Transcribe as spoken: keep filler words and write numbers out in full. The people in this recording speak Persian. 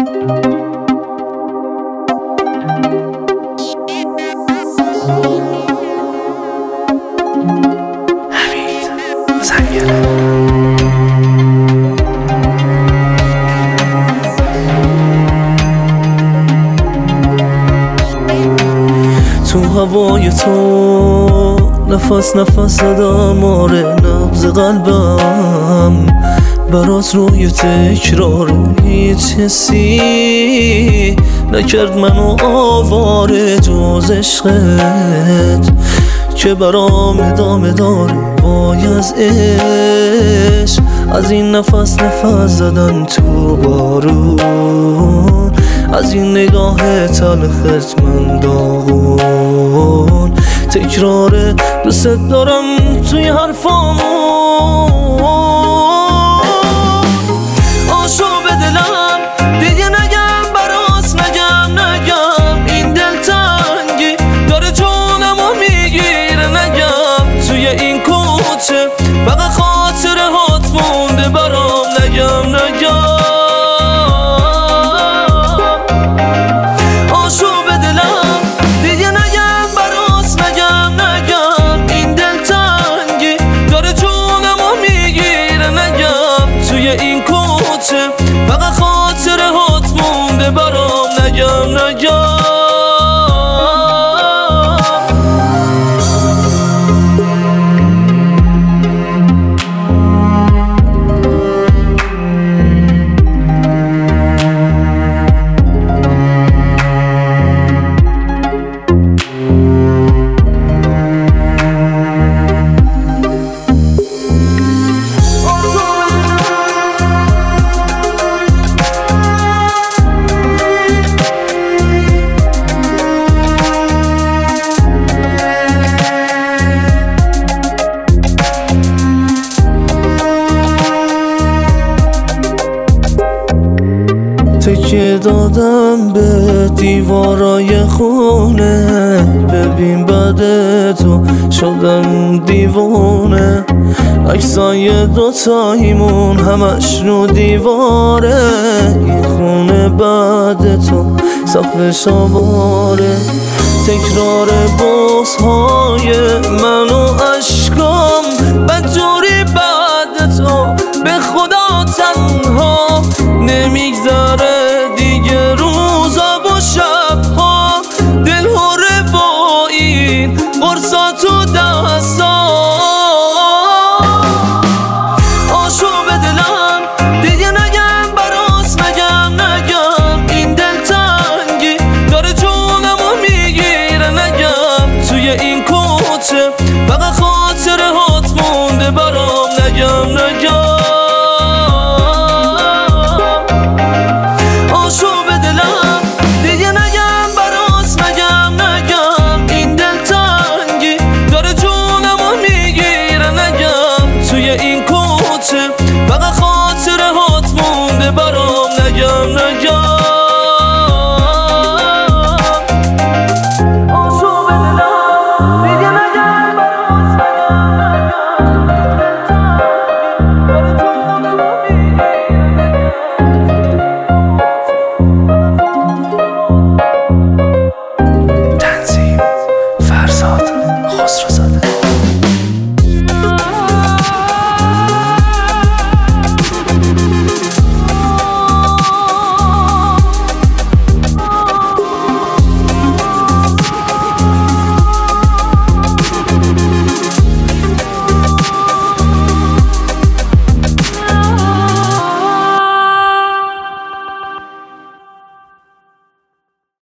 تو هوای تو نفس نفس زدم، آره نبض قلبم برات روی تکرار. هیچ حسی نکرد منو آواره جز عشقت که برام ادامه داره. وای از عشق، از این نفس نفس زدن تو بارون، از این نگاه تلخت من داغون. تکرار دوست دارم توی حرفامون. آشو به دلم دیگه نگم، براس نگم نگم، این دل تنگی داره جونمو میگیره. نگم توی این کوچه فقط خاطره هات مونده برام. نگم نگم فقط خاطره هات مونده برام. نگم نگم تکیه دادم به دیوارای خونه، ببین بعد تو شدم دیوونه. عکسای دوتاییمون همش رو دیواره، این خونه بعد تو سقفش آواره. تکرار بازهای من و عشقا